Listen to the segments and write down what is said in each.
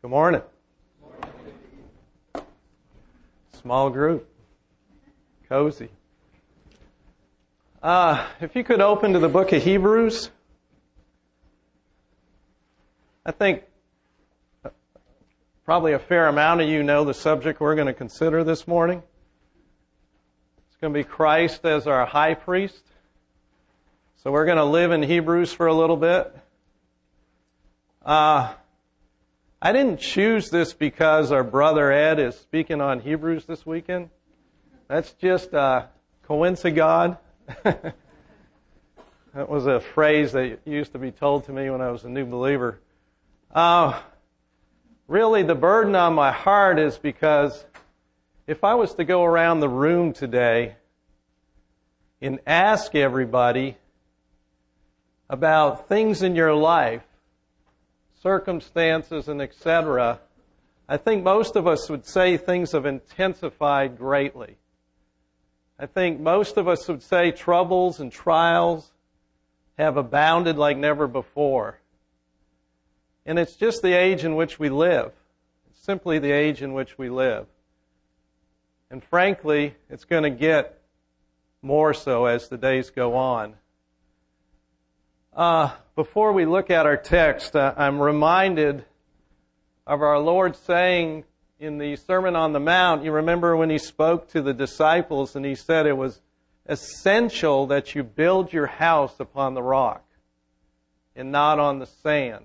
Good morning. Small group. Cozy. If you could open to the book of Hebrews. I think probably a fair amount of you know the subject we're going to consider this morning. It's going to be Christ as our high priest. So we're going to live in Hebrews for a little bit. I didn't choose this because our brother Ed is speaking on Hebrews this weekend. That's just coincidence. That was a phrase that used to be told to me when I was a new believer. Really, the burden on my heart is because if I was to go around the room today and ask everybody about things in your life, circumstances and etc., I think most of us would say things have intensified greatly. I think most of us would say troubles and trials have abounded like never before. And it's just the age in which we live. It's simply the age in which we live. And frankly, it's going to get more so as the days go on. Before we look at our text, I'm reminded of our Lord saying in the Sermon on the Mount, you remember when He spoke to the disciples and He said it was essential that you build your house upon the rock and not on the sand.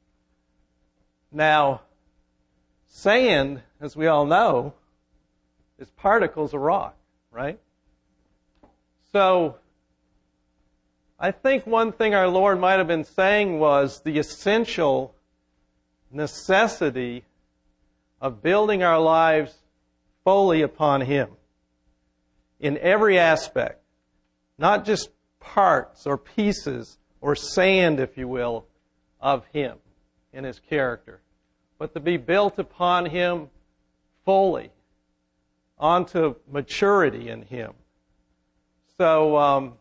Now, sand, as we all know, is particles of rock, right? So, I think one thing our Lord might have been saying was the essential necessity of building our lives fully upon Him in every aspect, not just parts or pieces or sand, if you will, of Him and His character, but to be built upon Him fully, onto maturity in Him. So,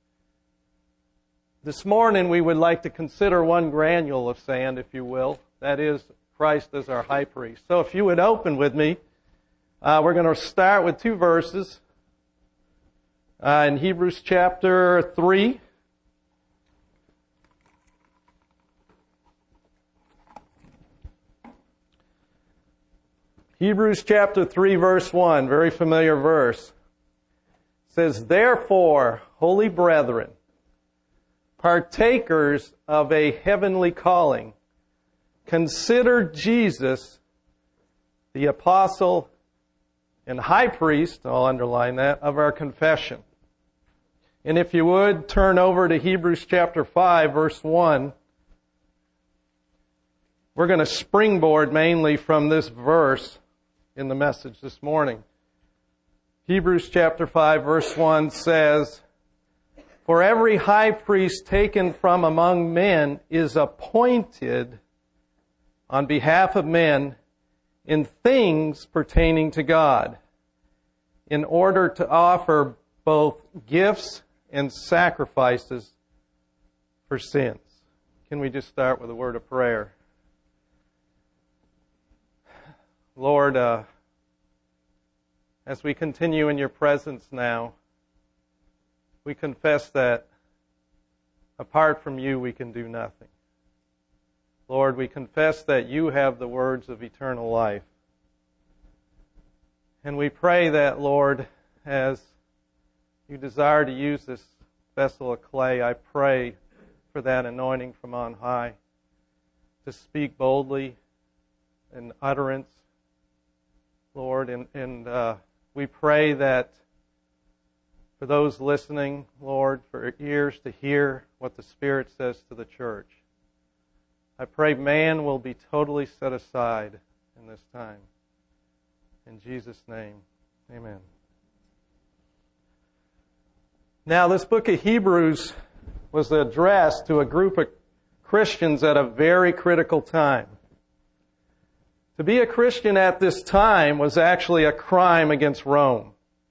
this morning we would like to consider one granule of sand, if you will. That is Christ as our high priest. So if you would open with me, we're going to start with two verses in Hebrews chapter 3. Hebrews chapter 3, verse 1, very familiar verse. It says, "Therefore, holy brethren, partakers of a heavenly calling, consider Jesus, the apostle and high priest," I'll underline that, "of our confession." And if you would, turn over to Hebrews chapter 5, verse 1. We're going to springboard mainly from this verse in the message this morning. Hebrews chapter 5, verse 1 says, "For every high priest taken from among men is appointed on behalf of men in things pertaining to God, in order to offer both gifts and sacrifices for sins." Can we just start with a word of prayer? Lord, as we continue in your presence now, we confess that apart from you, we can do nothing. Lord, we confess that you have the words of eternal life. And we pray that, Lord, as you desire to use this vessel of clay, I pray for that anointing from on high to speak boldly in utterance, Lord. And we pray that for those listening, Lord, for ears to hear what the Spirit says to the church. I pray man will be totally set aside in this time. In Jesus' name, amen. Now, this book of Hebrews was addressed to a group of Christians at a very critical time. To be a Christian at this time was actually a crime against Rome.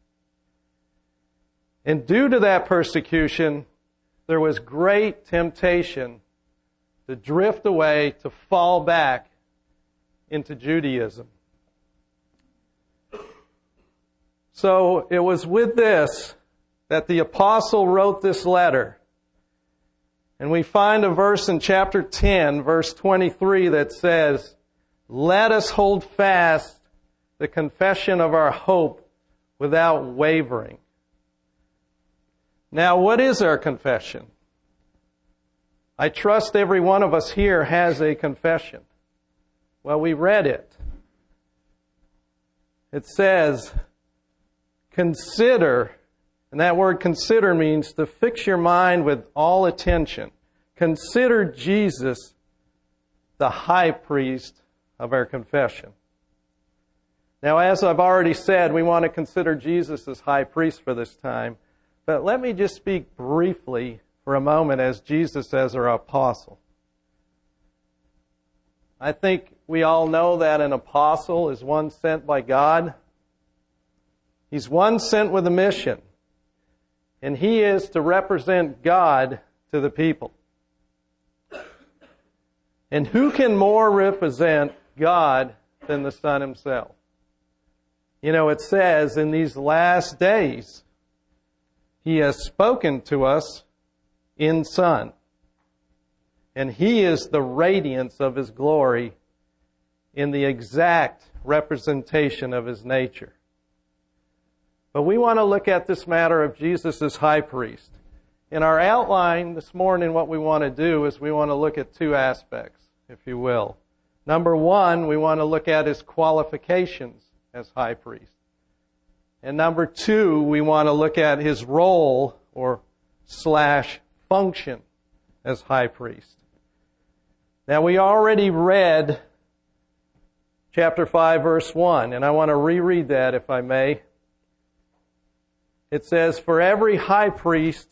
And due to that persecution, there was great temptation to drift away, to fall back into Judaism. So it was with this that the apostle wrote this letter. And we find a verse in chapter 10, verse 23 that says, "Let us hold fast the confession of our hope without wavering." Now, what is our confession? I trust every one of us here has a confession. Well, we read it. It says, consider, and that word consider means to fix your mind with all attention. Consider Jesus the high priest of our confession. Now, as I've already said, we want to consider Jesus as high priest for this time. But let me just speak briefly for a moment as Jesus as our apostle. I think we all know that an apostle is one sent by God. He's one sent with a mission. And he is to represent God to the people. And who can more represent God than the Son himself? You know, it says in these last days, He has spoken to us in Son. And He is the radiance of His glory in the exact representation of His nature. But we want to look at this matter of Jesus as high priest. In our outline this morning, what we want to do is we want to look at two aspects, if you will. Number one, we want to look at His qualifications as high priest. And number two, we want to look at His role or / function as high priest. Now, we already read chapter 5, verse 1, and I want to reread that if I may. It says, for every high priest...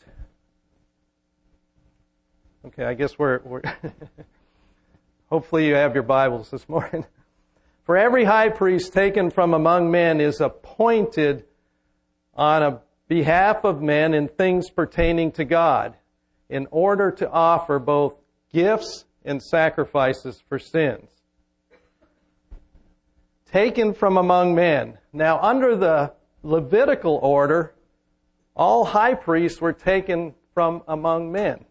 Okay, I guess we're hopefully you have your Bibles this morning. For every high priest taken from among men is appointed on a behalf of men in things pertaining to God, in order to offer both gifts and sacrifices for sins. Taken from among men. Now, under the Levitical order, all high priests were taken from among men.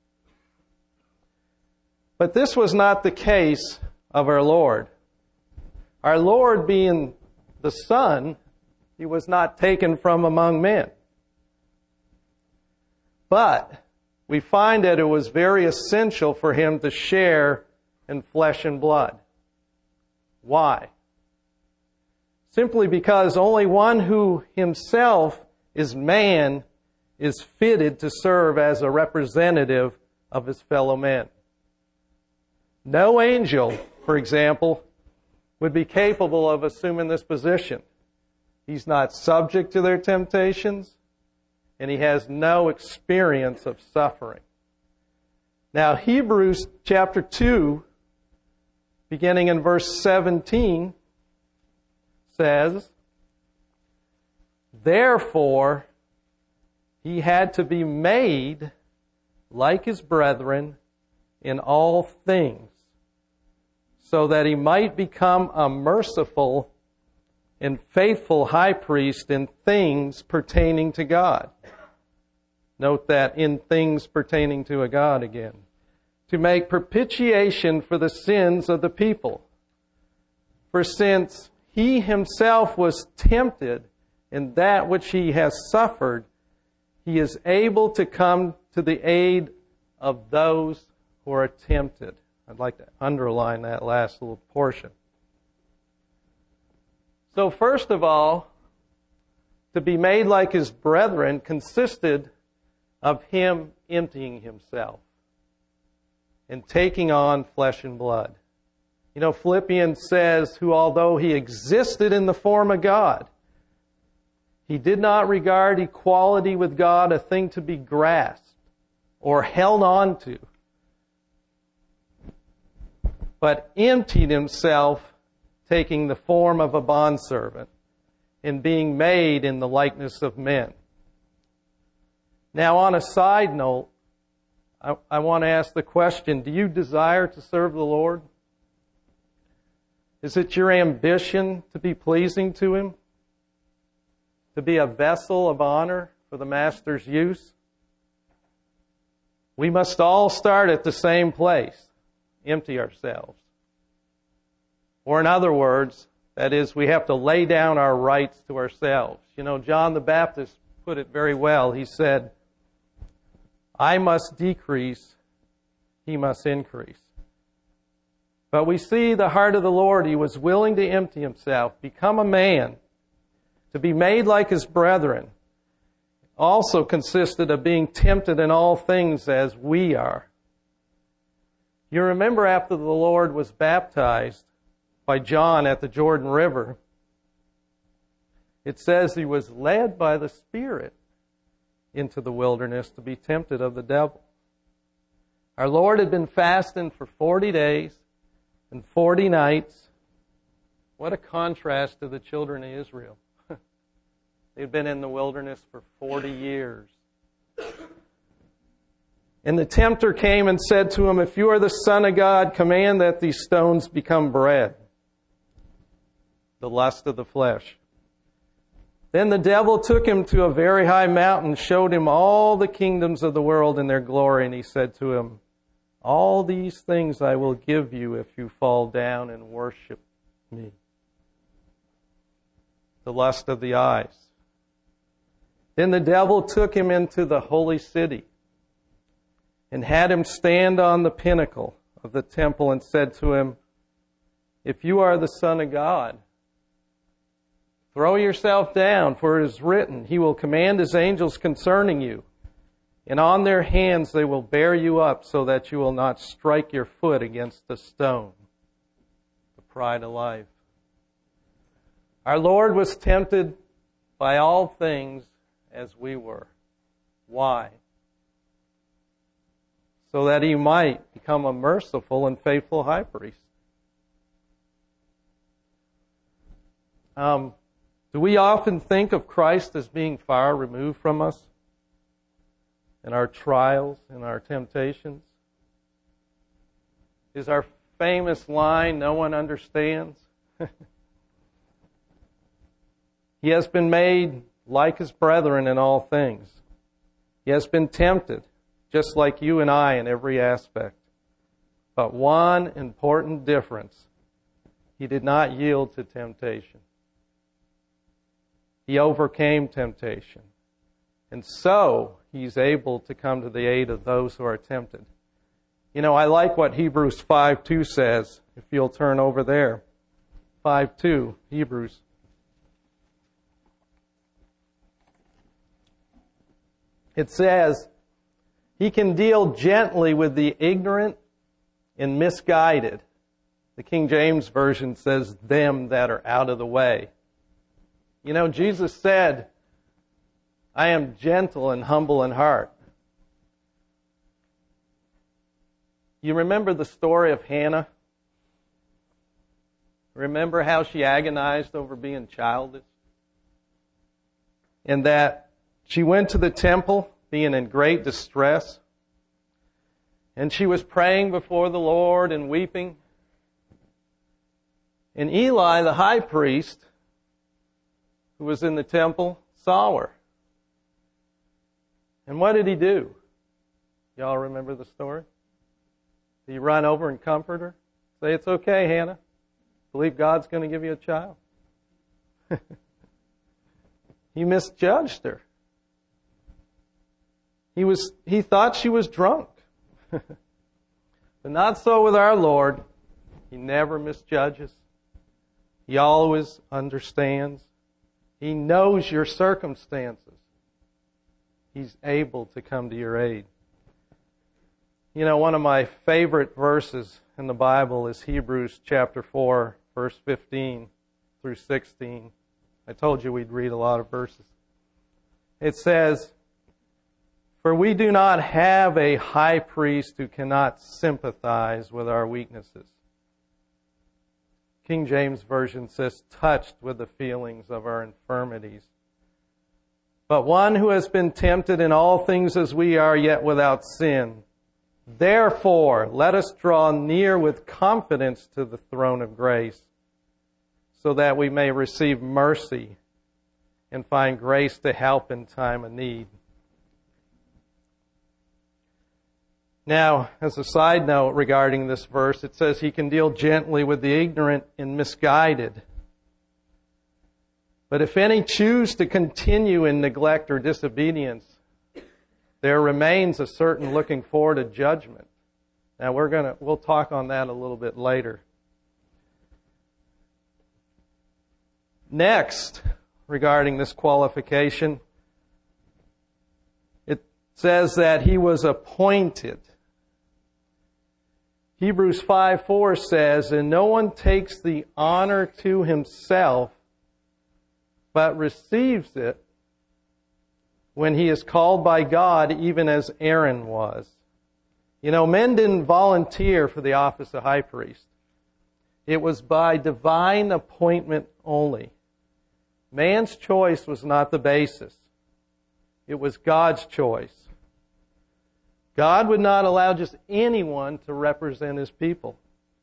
But this was not the case of our Lord. Our Lord, being the Son, He was not taken from among men. But we find that it was very essential for Him to share in flesh and blood. Why? Simply because only one who himself is man is fitted to serve as a representative of his fellow men. No angel, for example, would be capable of assuming this position. He's not subject to their temptations, and he has no experience of suffering. Now, Hebrews chapter 2, beginning in verse 17, says, therefore, he had to be made like his brethren in all things, so that he might become a merciful and faithful high priest in things pertaining to God. Note that, in things pertaining to a God again. To make propitiation for the sins of the people. For since he himself was tempted in that which he has suffered, he is able to come to the aid of those who are tempted. I'd like to underline that last little portion. So first of all, to be made like his brethren consisted of him emptying himself and taking on flesh and blood. You know, Philippians says, who although he existed in the form of God, he did not regard equality with God a thing to be grasped or held on to, but emptied himself, taking the form of a bondservant and being made in the likeness of men. Now, on a side note, I want to ask the question, do you desire to serve the Lord? Is it your ambition to be pleasing to Him? To be a vessel of honor for the Master's use? We must all start at the same place. Empty ourselves. Or in other words, that is, we have to lay down our rights to ourselves. You know, John the Baptist put it very well. He said, I must decrease, He must increase. But we see the heart of the Lord. He was willing to empty Himself, become a man, to be made like His brethren. Also consisted of being tempted in all things as we are. You remember after the Lord was baptized by John at the Jordan River, it says He was led by the Spirit into the wilderness to be tempted of the devil. Our Lord had been fasting for 40 days and 40 nights. What a contrast to the children of Israel. They'd been in the wilderness for 40 years. And the tempter came and said to him, if you are the Son of God, command that these stones become bread. The lust of the flesh. Then the devil took him to a very high mountain, showed him all the kingdoms of the world and their glory, and he said to him, all these things I will give you if you fall down and worship me. The lust of the eyes. Then the devil took him into the holy city and had him stand on the pinnacle of the temple and said to him, if you are the Son of God, throw yourself down, for it is written, He will command His angels concerning you, and on their hands they will bear you up so that you will not strike your foot against a stone. The pride of life. Our Lord was tempted by all things as we were. Why? So that He might become a merciful and faithful high priest. Do we often think of Christ as being far removed from us in our trials, in our temptations? Is our famous line, no one understands? He has been made like His brethren in all things. He has been tempted, just like you and I in every aspect. But one important difference, He did not yield to temptation. He overcame temptation. And so, He's able to come to the aid of those who are tempted. You know, I like what Hebrews 5:2 says, if you'll turn over there. 5:2, Hebrews. It says, He can deal gently with the ignorant and misguided. The King James Version says, them that are out of the way. You know, Jesus said, I am gentle and humble in heart. You remember the story of Hannah? Remember how she agonized over being childless? And that she went to the temple being in great distress. And she was praying before the Lord and weeping. And Eli, the high priest, who was in the temple, saw her. And what did he do? Y'all remember the story? Did he run over and comfort her? Say, it's okay, Hannah. Believe God's going to give you a child. He misjudged her. He thought she was drunk. But not so with our Lord. He never misjudges. He always understands. He knows your circumstances. He's able to come to your aid. You know, one of my favorite verses in the Bible is Hebrews chapter 4, verse 15 through 16. I told you we'd read a lot of verses. It says, for we do not have a high priest who cannot sympathize with our weaknesses. King James Version says, touched with the feelings of our infirmities. But one who has been tempted in all things as we are, yet without sin. Therefore, let us draw near with confidence to the throne of grace, so that we may receive mercy and find grace to help in time of need. Now, as a side note regarding this verse, it says he can deal gently with the ignorant and misguided. But if any choose to continue in neglect or disobedience, there remains a certain looking forward to judgment. Now we'll talk on that a little bit later. Next, regarding this qualification, it says that he was appointed. Hebrews 5:4 says, "And no one takes the honor to himself, but receives it when he is called by God, even as Aaron was." You know, men didn't volunteer for the office of high priest. It was by divine appointment only. Man's choice was not the basis. It was God's choice. God would not allow just anyone to represent His people.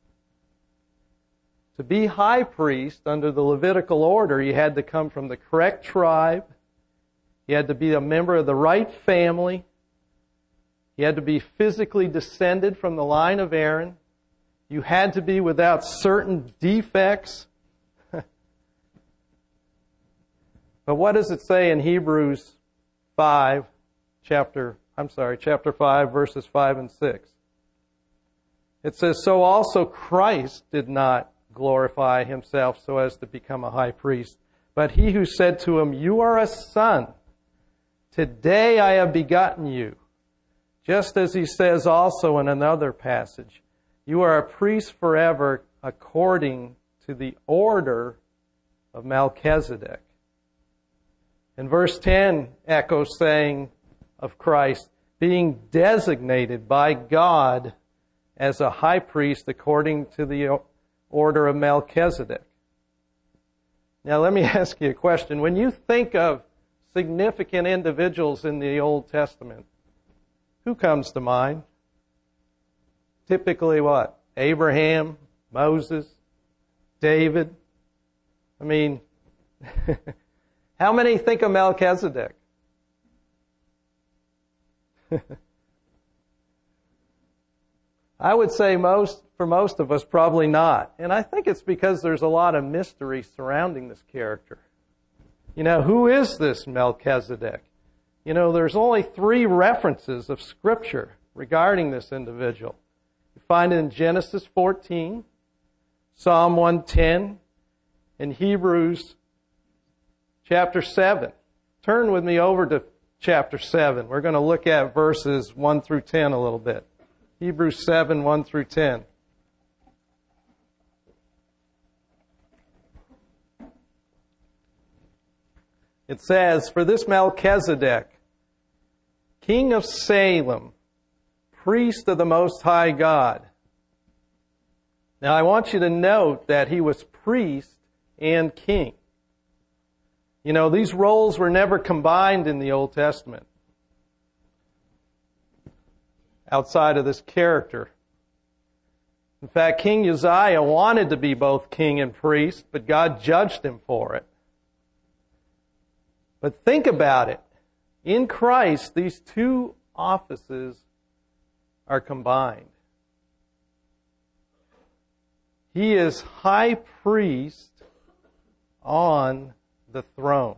To be high priest under the Levitical order, you had to come from the correct tribe. You had to be a member of the right family. You had to be physically descended from the line of Aaron. You had to be without certain defects. But what does it say in Hebrews 5, chapter 5, verses 5 and 6? It says, "So also Christ did not glorify Himself so as to become a high priest, but He who said to him, 'You are a son. Today I have begotten you.' Just as He says also in another passage, 'You are a priest forever according to the order of Melchizedek.'" And verse 10 echoes saying of Christ, being designated by God as a high priest according to the order of Melchizedek. Now let me ask you a question. When you think of significant individuals in the Old Testament, who comes to mind? Typically what? Abraham, Moses, David. I mean, how many think of Melchizedek? I would say for most of us, probably not. And I think it's because there's a lot of mystery surrounding this character. You know, who is this Melchizedek? You know, there's only 3 references of Scripture regarding this individual. You find it in Genesis 14, Psalm 110, and Hebrews chapter 7. Turn with me over to chapter 7. We're going to look at verses 1 through 10 a little bit. Hebrews 7, 1 through 10. It says, "For this Melchizedek, king of Salem, priest of the Most High God." Now I want you to note that he was priest and king. You know, these roles were never combined in the Old Testament outside of this character. In fact, King Uzziah wanted to be both king and priest, but God judged him for it. But think about it. In Christ, these 2 offices are combined. He is high priest on the throne.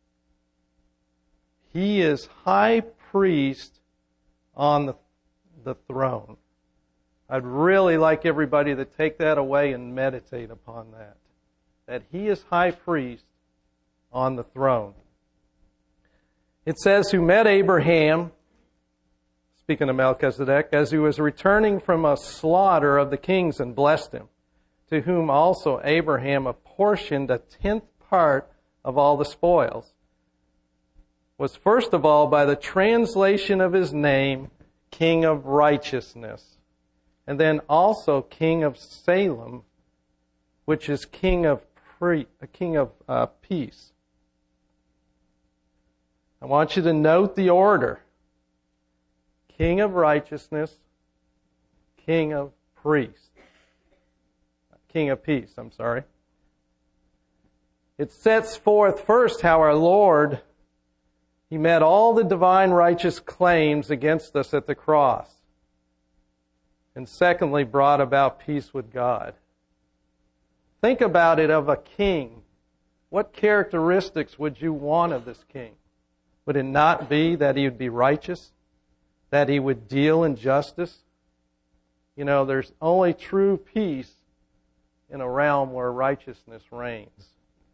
He is high priest on the throne. I'd really like everybody to take that away and meditate upon that. That he is high priest on the throne. It says, "Who met Abraham," speaking of Melchizedek, "as he was returning from a slaughter of the kings and blessed him, to whom also Abraham apportioned a 10th part of all the spoils, was first of all by the translation of his name, King of Righteousness, and then also King of Salem, which is King of Peace." I want you to note the order. King of Righteousness, King of Peace, I'm sorry. it sets forth first how our Lord, He met all the divine righteous claims against us at the cross. And secondly, brought about peace with God. Think about it of a king. What characteristics would you want of this king? Would it not be that he would be righteous? That he would deal in justice? You know, there's only true peace in a realm where righteousness reigns.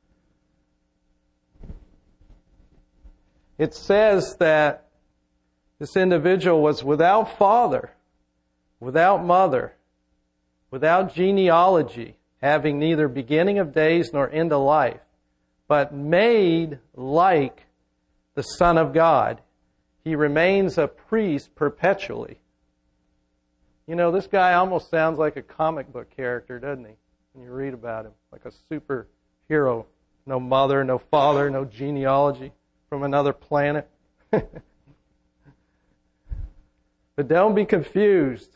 It says that this individual was without father, without mother, without genealogy, having neither beginning of days nor end of life, but made like the Son of God. He remains a priest perpetually. You know, this guy almost sounds like a comic book character, doesn't he? When you read about him, like a superhero. No mother, no father, no genealogy, from another planet. But don't be confused.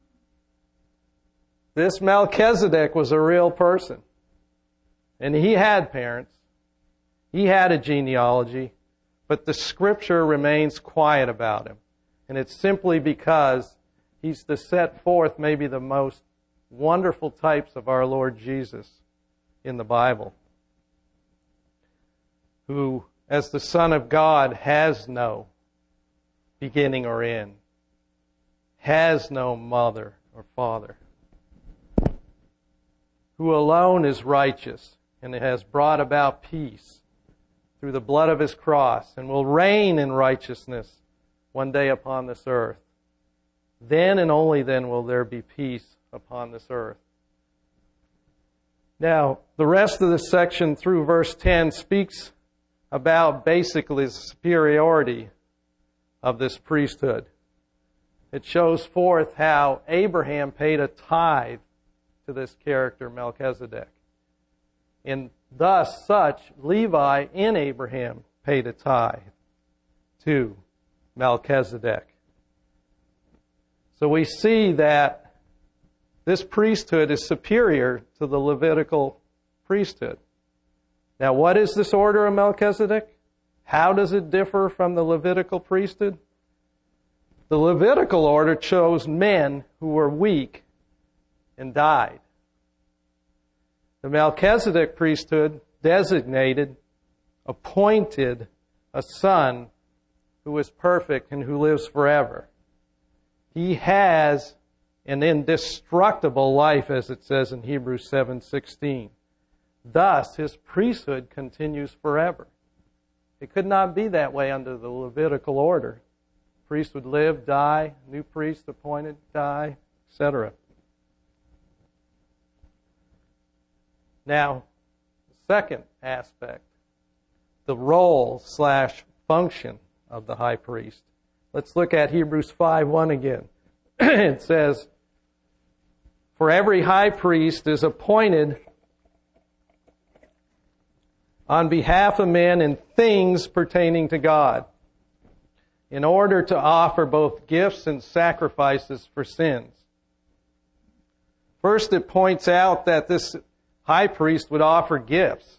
This Melchizedek was a real person. And he had parents. He had a genealogy. But the Scripture remains quiet about him. And it's simply because he's to set forth maybe the most wonderful types of our Lord Jesus in the Bible, who, as the Son of God, has no beginning or end, has no mother or father, who alone is righteous and has brought about peace through the blood of His cross and will reign in righteousness one day upon this earth. Then and only then will there be peace upon this earth. Now, the rest of the section through verse 10 speaks about basically the superiority of this priesthood. It shows forth how Abraham paid a tithe to this character, Melchizedek. And thus, such, Levi in Abraham paid a tithe to Melchizedek. So we see that this priesthood is superior to the Levitical priesthood. Now, what is this order of Melchizedek? How does it differ from the Levitical priesthood? The Levitical order chose men who were weak and died. The Melchizedek priesthood designated, appointed a son who is perfect and who lives forever. He has an indestructible life, as it says in Hebrews 7:16. Thus, his priesthood continues forever. It could not be that way under the Levitical order. Priest would live, die, new priest appointed, die, etc. Now, the second aspect, the role/function of the high priest. Let's look at Hebrews 5:1 again. It says, "For every high priest is appointed on behalf of men in things pertaining to God, in order to offer both gifts and sacrifices for sins." First, it points out that this high priest would offer gifts.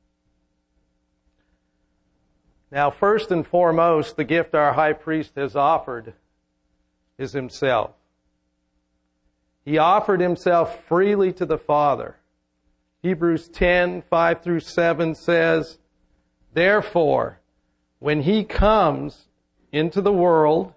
Now, first and foremost, the gift our high priest has offered is himself. He offered himself freely to the Father. Hebrews 10:5-7 says, "Therefore, when he comes into the world,"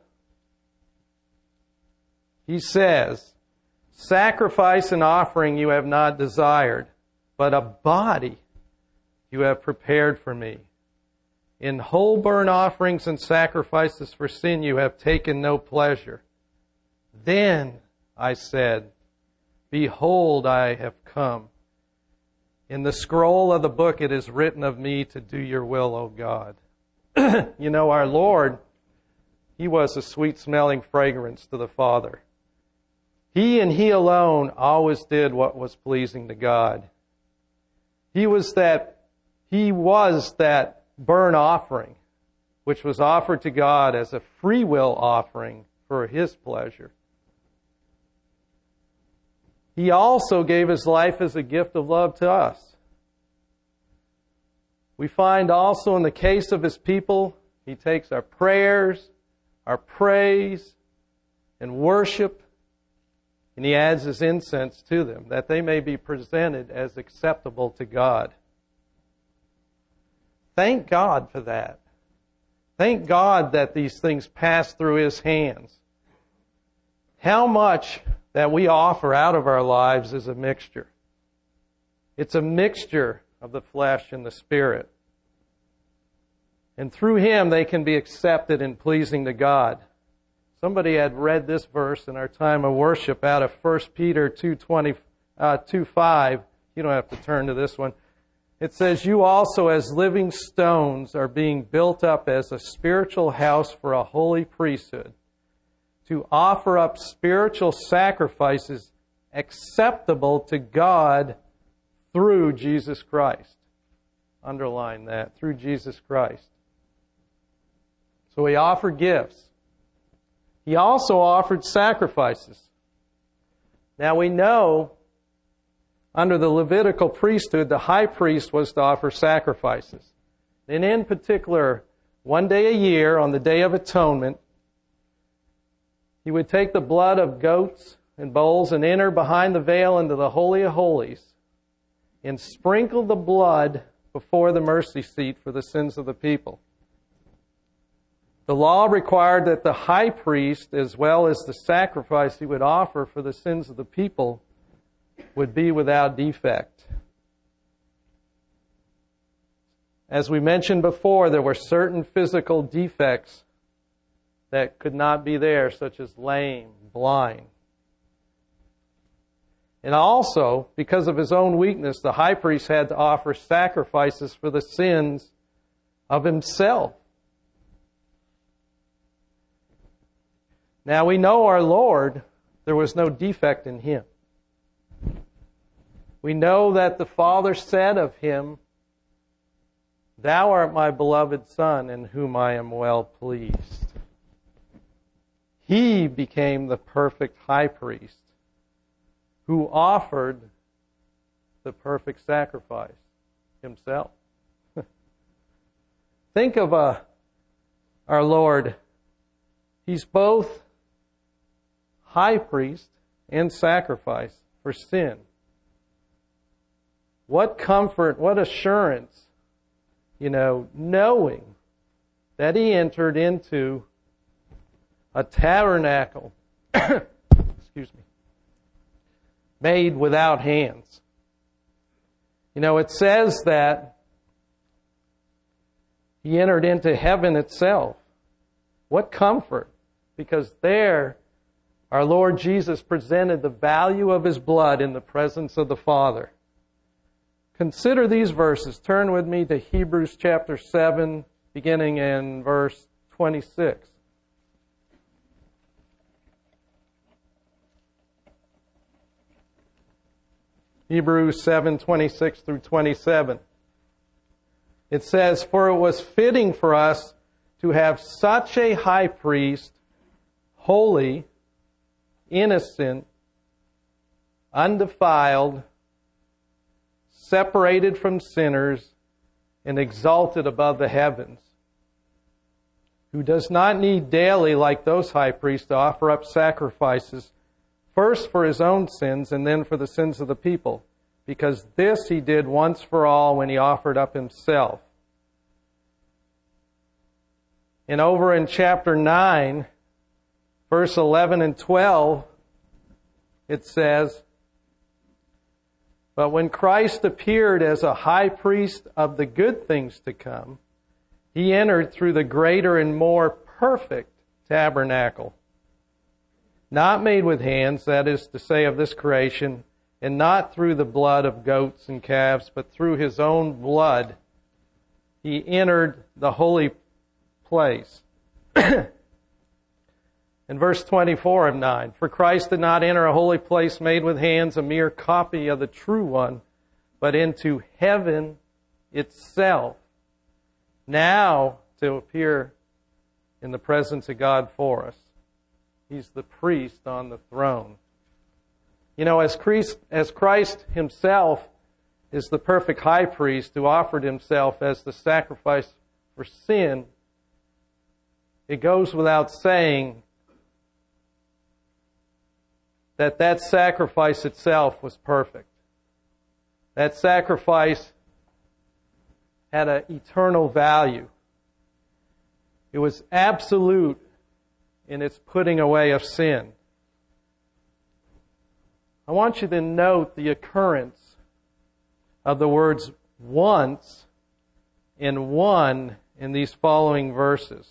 he says, "Sacrifice and offering you have not desired, but a body you have prepared for me. In whole burnt offerings and sacrifices for sin you have taken no pleasure. Then I said, Behold, I have come. In the scroll of the book it is written of me to do your will, O God." You know, our Lord, He was a sweet-smelling fragrance to the Father. He and He alone always did what was pleasing to God. He was that burnt offering, which was offered to God as a free will offering for His pleasure. He also gave His life as a gift of love to us. We find also in the case of His people, He takes our prayers, our praise, and worship, and He adds His incense to them, that they may be presented as acceptable to God. Thank God for that. Thank God that these things pass through His hands. How much that we offer out of our lives is a mixture. It's a mixture of the flesh and the spirit. And through Him, they can be accepted and pleasing to God. Somebody had read this verse in our time of worship out of 1 Peter 2:5. You don't have to turn to this one. It says, "You also as living stones are being built up as a spiritual house for a holy priesthood, to offer up spiritual sacrifices acceptable to God through Jesus Christ." Underline that, through Jesus Christ. So He offered gifts. He also offered sacrifices. Now we know under the Levitical priesthood, the high priest was to offer sacrifices. And in particular, one day a year, on the Day of Atonement, he would take the blood of goats and bulls and enter behind the veil into the Holy of Holies and sprinkle the blood before the mercy seat for the sins of the people. The law required that the high priest, as well as the sacrifice he would offer for the sins of the people, would be without defect. As we mentioned before, there were certain physical defects that could not be there, such as lame, blind. And also, because of his own weakness, the high priest had to offer sacrifices for the sins of himself. Now we know our Lord, there was no defect in Him. We know that the Father said of Him, "Thou art my beloved Son, in whom I am well pleased." He became the perfect high priest who offered the perfect sacrifice Himself. Think of our Lord. He's both high priest and sacrifice for sin. What comfort, what assurance, knowing that He entered into a tabernacle, made without hands. It says that He entered into heaven itself. What comfort, because there our Lord Jesus presented the value of His blood in the presence of the Father. Consider these verses. Turn with me to Hebrews chapter 7, beginning in verse 26. Hebrews 7:26 through 27. It says, "For it was fitting for us to have such a high priest, holy, innocent, undefiled, separated from sinners, and exalted above the heavens, who does not need daily, like those high priests, to offer up sacrifices, first for His own sins and then for the sins of the people, because this He did once for all when He offered up Himself." And over in chapter 9, verse 11 and 12, it says, "But when Christ appeared as a high priest of the good things to come, He entered through the greater and more perfect tabernacle, not made with hands, that is to say, of this creation, and not through the blood of goats and calves, but through His own blood, He entered the holy place." In verse 24 of 9, "For Christ did not enter a holy place made with hands, a mere copy of the true one, but into heaven itself, now to appear in the presence of God for us." He's the priest on the throne. As Christ Himself is the perfect high priest who offered himself as the sacrifice for sin, it goes without saying that that sacrifice itself was perfect. That sacrifice had an eternal value. It was absolute in its putting away of sin. I want you to note the occurrence of the words once and one in these following verses.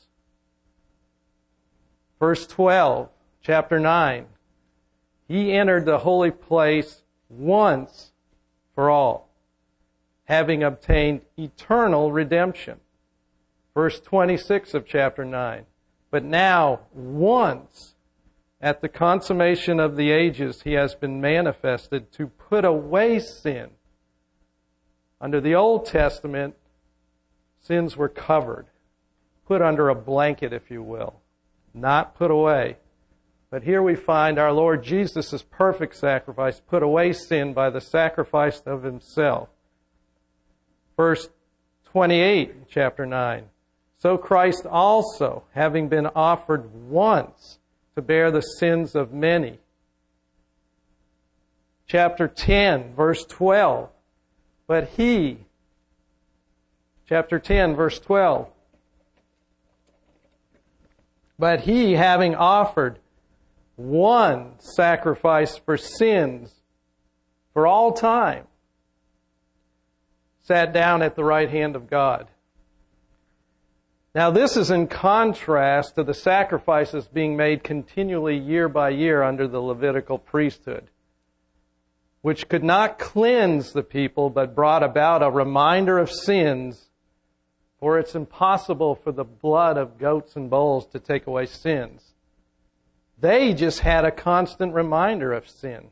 Verse 12, chapter 9. He entered the holy place once for all, having obtained eternal redemption. Verse 26 of chapter 9. But now, once, at the consummation of the ages, He has been manifested to put away sin. Under the Old Testament, sins were covered, put under a blanket, if you will, not put away. But here we find our Lord Jesus' perfect sacrifice put away sin by the sacrifice of Himself. Verse 28, chapter 9. So Christ also, having been offered once to bear the sins of many. Chapter 10, verse 12. But He, chapter 10, verse 12. But He, having offered one sacrifice for sins for all time, sat down at the right hand of God. Now this is in contrast to the sacrifices being made continually year by year under the Levitical priesthood, which could not cleanse the people but brought about a reminder of sins, for it's impossible for the blood of goats and bulls to take away sins. They just had a constant reminder of sin.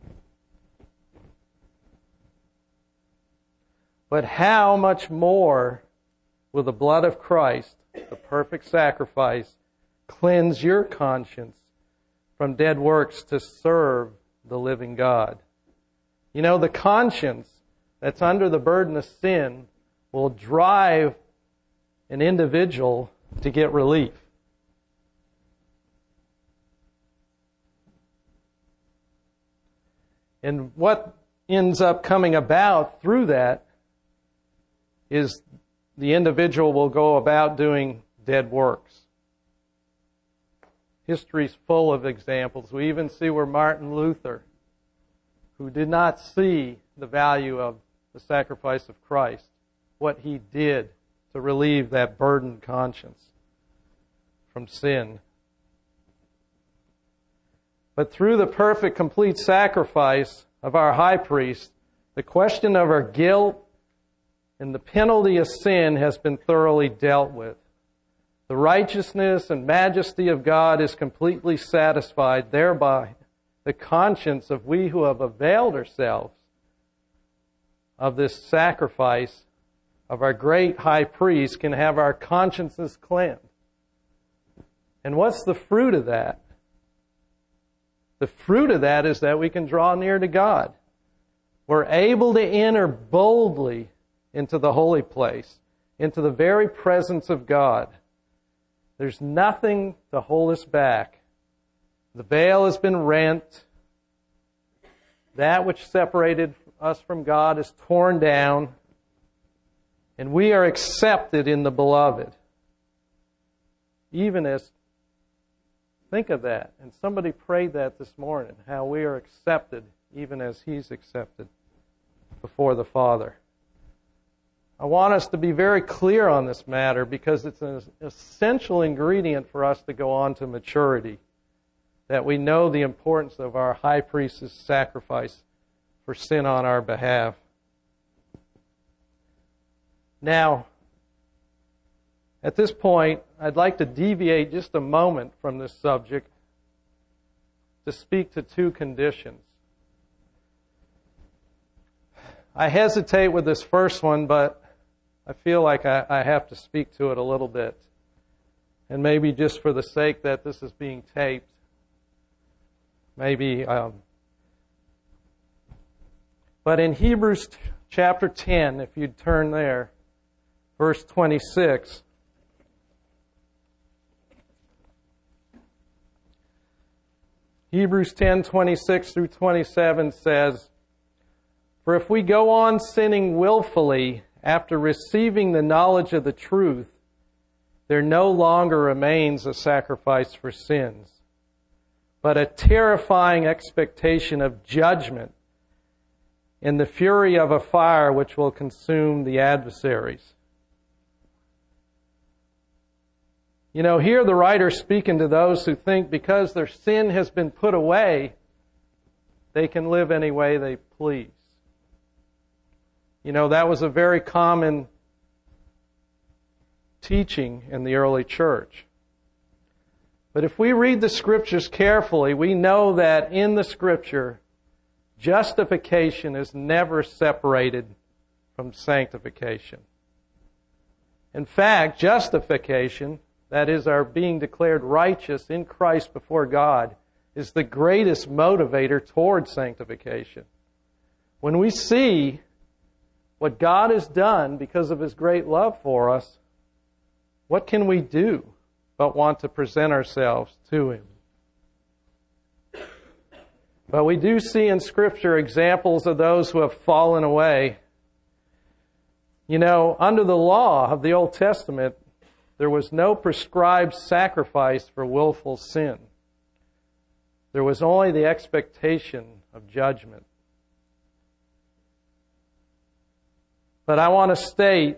But how much more will the blood of Christ, the perfect sacrifice, cleanse your conscience from dead works to serve the living God? You know, the conscience that's under the burden of sin will drive an individual to get relief. And what ends up coming about through that is the individual will go about doing dead works. History's full of examples. We even see where Martin Luther, who did not see the value of the sacrifice of Christ, what he did to relieve that burdened conscience from sin. But through the perfect, complete sacrifice of our high priest, the question of our guilt and the penalty of sin has been thoroughly dealt with. The righteousness and majesty of God is completely satisfied. Thereby, the conscience of we who have availed ourselves of this sacrifice of our great high priest can have our consciences cleansed. And what's the fruit of that? The fruit of that is that we can draw near to God. We're able to enter boldly into the holy place, into the very presence of God. There's nothing to hold us back. The veil has been rent. That which separated us from God is torn down. And we are accepted in the Beloved. Even as, think of that. And somebody prayed that this morning, how we are accepted even as He's accepted before the Father. I want us to be very clear on this matter because it's an essential ingredient for us to go on to maturity, that we know the importance of our high priest's sacrifice for sin on our behalf. Now, at this point, I'd like to deviate just a moment from this subject to speak to two conditions. I hesitate with this first one, but I feel like I have to speak to it a little bit. And maybe just for the sake that this is being taped, maybe... But in Hebrews chapter 10, if you'd turn there, verse 26. Hebrews 10:26 through 27 says, "For if we go on sinning willfully after receiving the knowledge of the truth, there no longer remains a sacrifice for sins, but a terrifying expectation of judgment in the fury of a fire which will consume the adversaries." You know, here the writer's speaking to those who think because their sin has been put away, they can live any way they please. You know, that was a very common teaching in the early church. But if we read the Scriptures carefully, we know that in the Scripture, justification is never separated from sanctification. In fact, justification, that is, our being declared righteous in Christ before God, is the greatest motivator toward sanctification. When we see what God has done because of His great love for us, what can we do but want to present ourselves to Him? But we do see in Scripture examples of those who have fallen away. You know, under the law of the Old Testament, there was no prescribed sacrifice for willful sin. There was only the expectation of judgment. But I want to state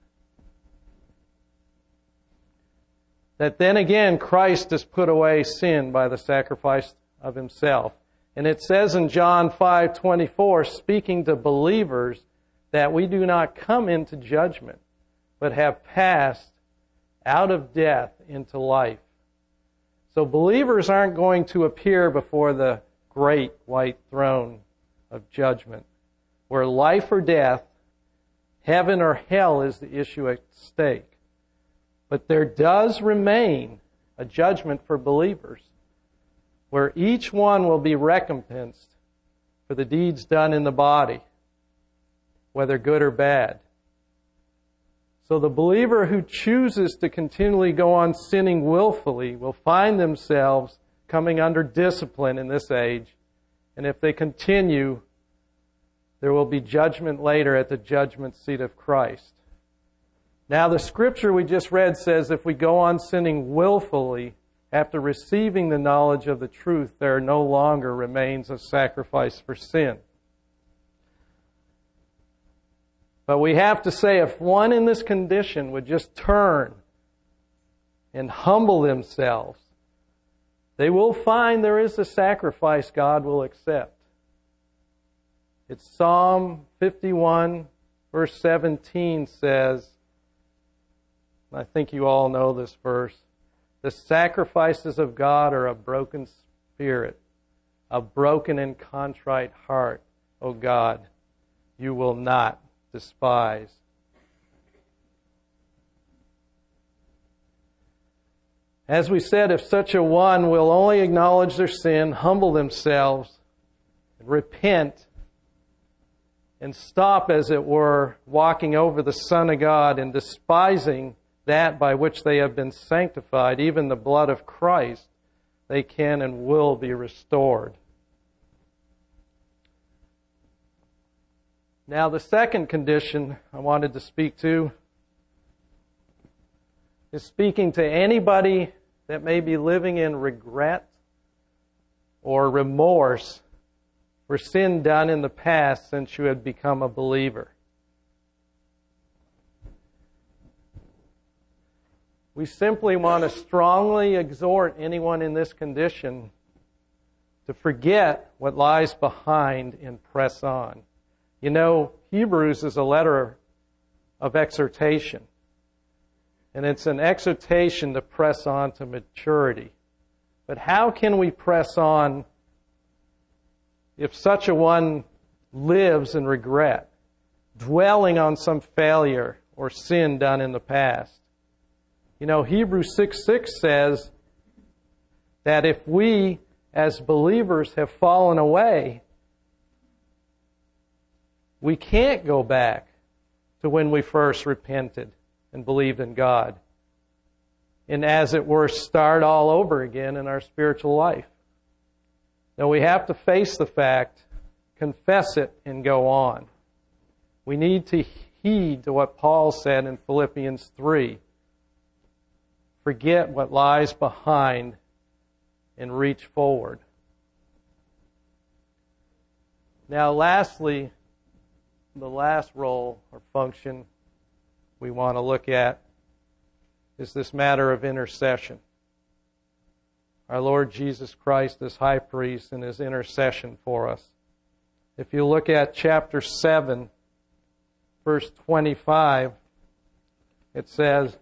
that then again Christ has put away sin by the sacrifice of Himself. And it says in John 5:24, speaking to believers, that we do not come into judgment, but have passed out of death into life. So believers aren't going to appear before the great white throne of judgment, where life or death, heaven or hell is the issue at stake. But there does remain a judgment for believers, where each one will be recompensed for the deeds done in the body, whether good or bad. So the believer who chooses to continually go on sinning willfully will find themselves coming under discipline in this age. And if they continue, there will be judgment later at the judgment seat of Christ. Now the scripture we just read says if we go on sinning willfully after receiving the knowledge of the truth, there no longer remains a sacrifice for sin. But we have to say, if one in this condition would just turn and humble themselves, they will find there is a sacrifice God will accept. It's Psalm 51, verse 17 says, I think you all know this verse, the sacrifices of God are a broken spirit, a broken and contrite heart, O God, you will not despise. As we said, if such a one will only acknowledge their sin, humble themselves, repent, and stop, as it were, walking over the Son of God and despising that by which they have been sanctified, even the blood of Christ, they can and will be restored. Now, the second condition I wanted to speak to is speaking to anybody that may be living in regret or remorse for sin done in the past since you had become a believer. We simply want to strongly exhort anyone in this condition to forget what lies behind and press on. You know, Hebrews is a letter of exhortation. And it's an exhortation to press on to maturity. But how can we press on if such a one lives in regret, dwelling on some failure or sin done in the past? You know, Hebrews 6:6 says that if we as believers have fallen away, We can't go back to when we first repented and believed in God. And as it were, start all over again in our spiritual life. No, we have to face the fact, confess it, and go on. We need to heed to what Paul said in Philippians 3. Forget what lies behind and reach forward. Now, lastly, the last role or function we want to look at is this matter of intercession. Our Lord Jesus Christ is high priest and his intercession for us. If you look at chapter 7, verse 25, it says,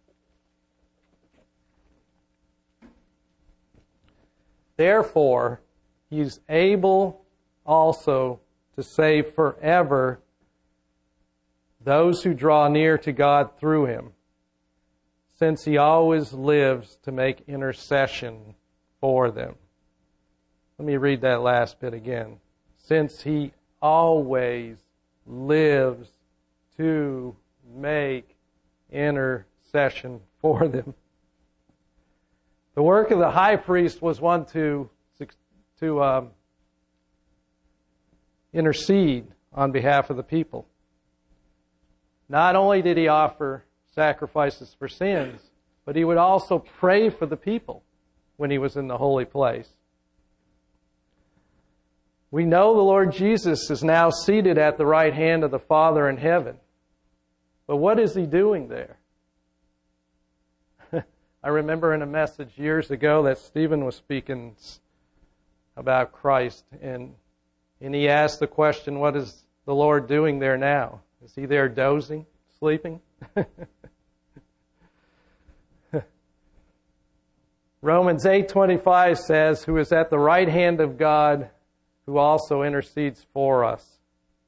"Therefore, he's able also to save forever those who draw near to God through him, since he always lives to make intercession for them." Let me read that last bit again. Since he always lives to make intercession for them. The work of the high priest was one to intercede on behalf of the people. Not only did he offer sacrifices for sins, but he would also pray for the people when he was in the holy place. We know the Lord Jesus is now seated at the right hand of the Father in heaven. But what is he doing there? I remember in a message years ago that Stephen was speaking about Christ, and he asked the question, what is the Lord doing there now? Is he there dozing, sleeping? Romans 8:25 says, "Who is at the right hand of God, who also intercedes for us."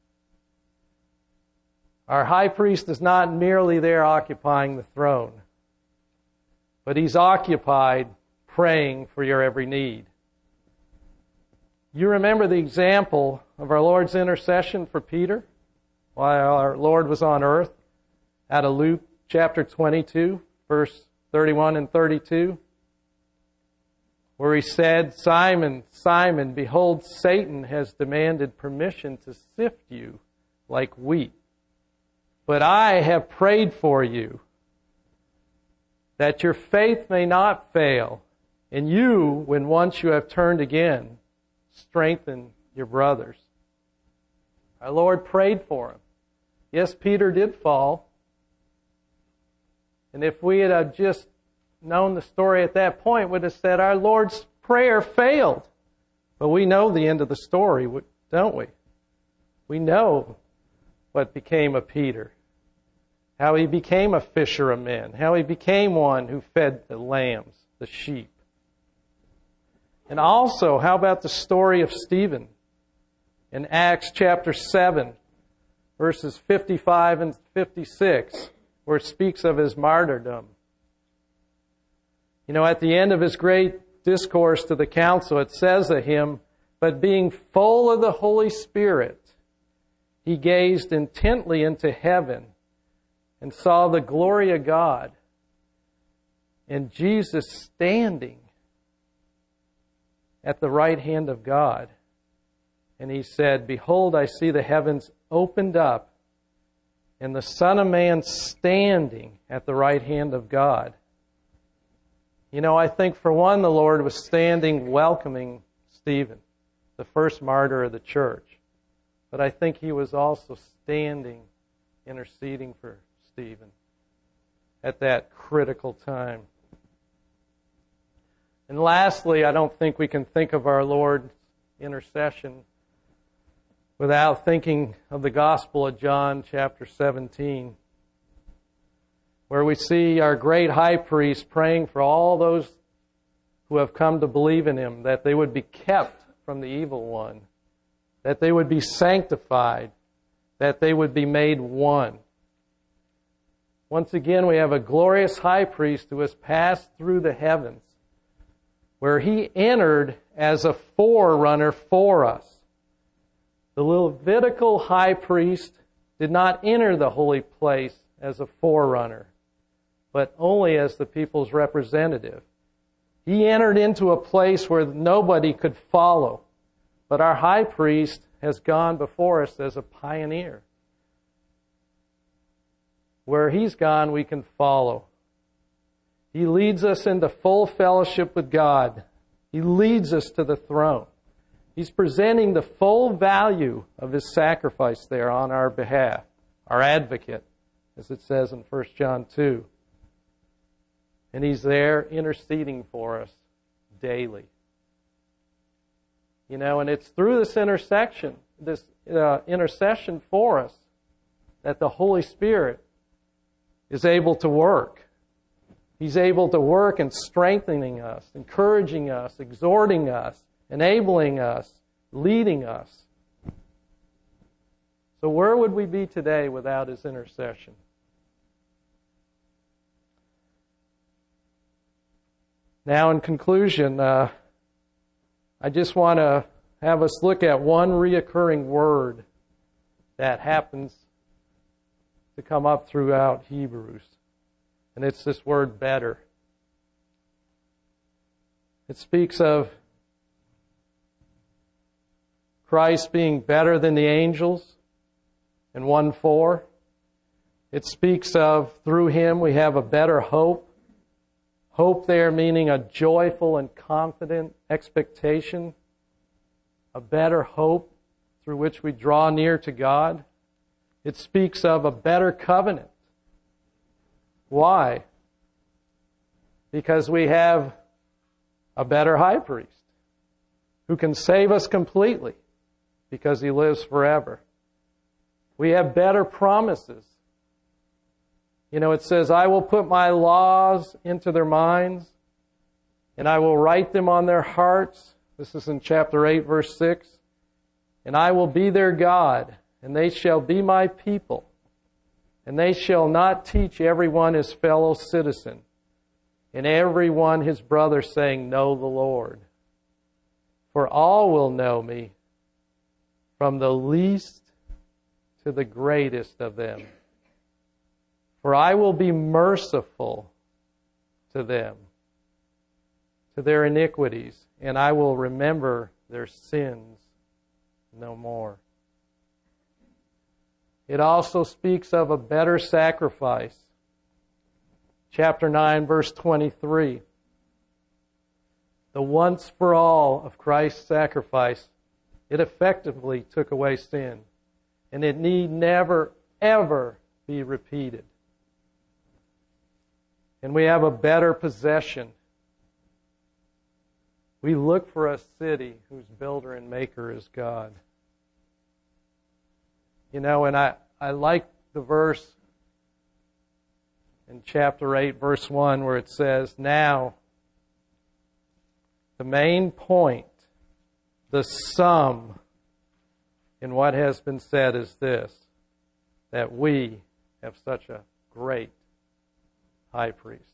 Our high priest is not merely there occupying the throne, but he's occupied praying for your every need. You remember the example of our Lord's intercession for Peter while our Lord was on earth out of Luke chapter 22, verse 31 and 32, where he said, "Simon, Simon, behold, Satan has demanded permission to sift you like wheat. But I have prayed for you, that your faith may not fail, and you, when once you have turned again, strengthen your brothers." Our Lord prayed for him. Yes, Peter did fall. And if we had just known the story at that point, would have said our Lord's prayer failed. But we know the end of the story, don't we? We know what became of Peter. How he became a fisher of men. How he became one who fed the lambs, the sheep. And also, how about the story of Stephen in Acts chapter 7, verses 55 and 56, where it speaks of his martyrdom. You know, at the end of his great discourse to the council, it says of him, "But being full of the Holy Spirit, he gazed intently into heaven and saw the glory of God and Jesus standing at the right hand of God. And he said, Behold, I see the heavens opened up and the Son of Man standing at the right hand of God." You know, I think for one, the Lord was standing welcoming Stephen, the first martyr of the church. But I think he was also standing interceding for Stephen at that critical time. And lastly, I don't think we can think of our Lord's intercession without thinking of the Gospel of John chapter 17, where we see our great high priest praying for all those who have come to believe in him, that they would be kept from the evil one, that they would be sanctified, that they would be made one. Once again, we have a glorious high priest who has passed through the heavens, where he entered as a forerunner for us. The Levitical high priest did not enter the holy place as a forerunner, but only as the people's representative. He entered into a place where nobody could follow, but our high priest has gone before us as a pioneer. Where he's gone, we can follow. He leads us into full fellowship with God. He leads us to the throne. He's presenting the full value of His sacrifice there on our behalf, our advocate, as it says in 1 John 2. And He's there interceding for us daily. You know, and it's through this intercession for us, that the Holy Spirit is able to work. He's able to work in strengthening us, encouraging us, exhorting us, enabling us, leading us. So where would we be today without His intercession? Now, in conclusion, I just want to have us look at one reoccurring word that happens to come up throughout Hebrews. And it's this word better. It speaks of Christ being better than the angels in 1:4. It speaks of through Him we have a better hope. Hope there meaning a joyful and confident expectation. A better hope through which we draw near to God. It speaks of a better covenant. Why? Because we have a better high priest who can save us completely because He lives forever. We have better promises. You know, it says, I will put my laws into their minds and I will write them on their hearts. This is in chapter 8, verse 6. And I will be their God, and they shall be my people. And they shall not teach everyone his fellow citizen, and everyone his brother, saying, Know the Lord. For all will know me, from the least to the greatest of them. For I will be merciful to them, to their iniquities, and I will remember their sins no more. It also speaks of a better sacrifice. Chapter 9, verse 23. The once for all of Christ's sacrifice, it effectively took away sin. And it need never, ever be repeated. And we have a better possession. We look for a city whose builder and maker is God. You know, and I like the verse in chapter 8, verse 1, where it says, Now, the main point, the sum in what has been said is this, that we have such a great high priest.